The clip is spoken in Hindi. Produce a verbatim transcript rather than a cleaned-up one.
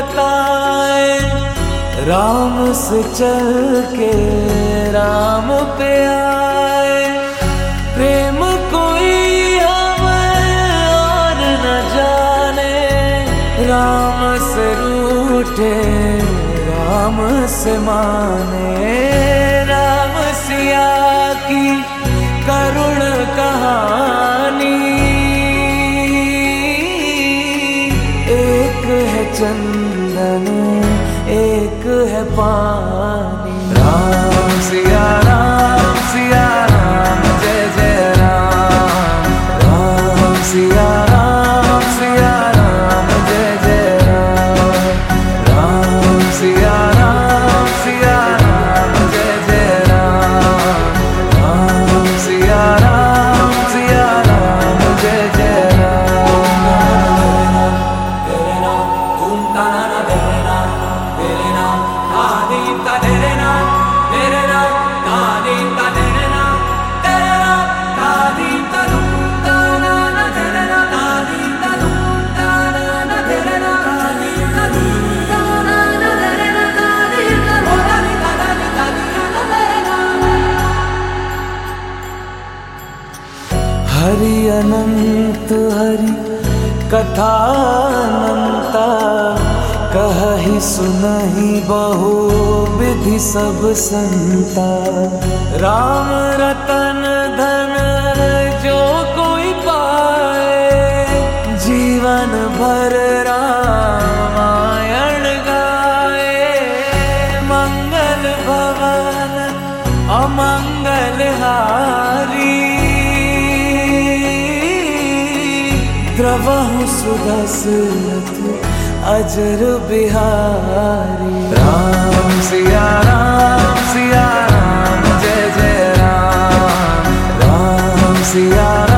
बताए, राम से चल के राम पे आए। प्रेम कोई हमें और न जाने, राम से रूठे राम से माने। राम सिया की करुण कहानी, एक है चंदन एक है पानी। राम सिया राम सिया राम जय जय राम। राम सिया राम सिया राम जय जय राम। राम सिया राम सिया राम जय जय राम। राम सिया राम सिया राम जय जय राम। तेरे नाम तुम ताना तेरे नाम, तेरे नाम आदि का तेरे नाम, तेरे नाम आदि का तेरे नाम, तेरे नाम आदि का तुम ताना ना तेरे नाम, आदि का तुम ताना ना तेरे नाम, आदि का तुम ताना ना तेरे नाम, आदि का आदि का आदि का ना तेरे नाम। हरि अनंत हरि कथा अनंता, कहहि सुनहि बहु विधि सब संता। राम रतन धन जो कोई पाए, जीवन भर रामायण गाए। मंगल भवन अमंगल हारी, द्रवहु सुदशरथ अजर बिहारी। राम सिया राम सिया राम जय जय राम। राम सिया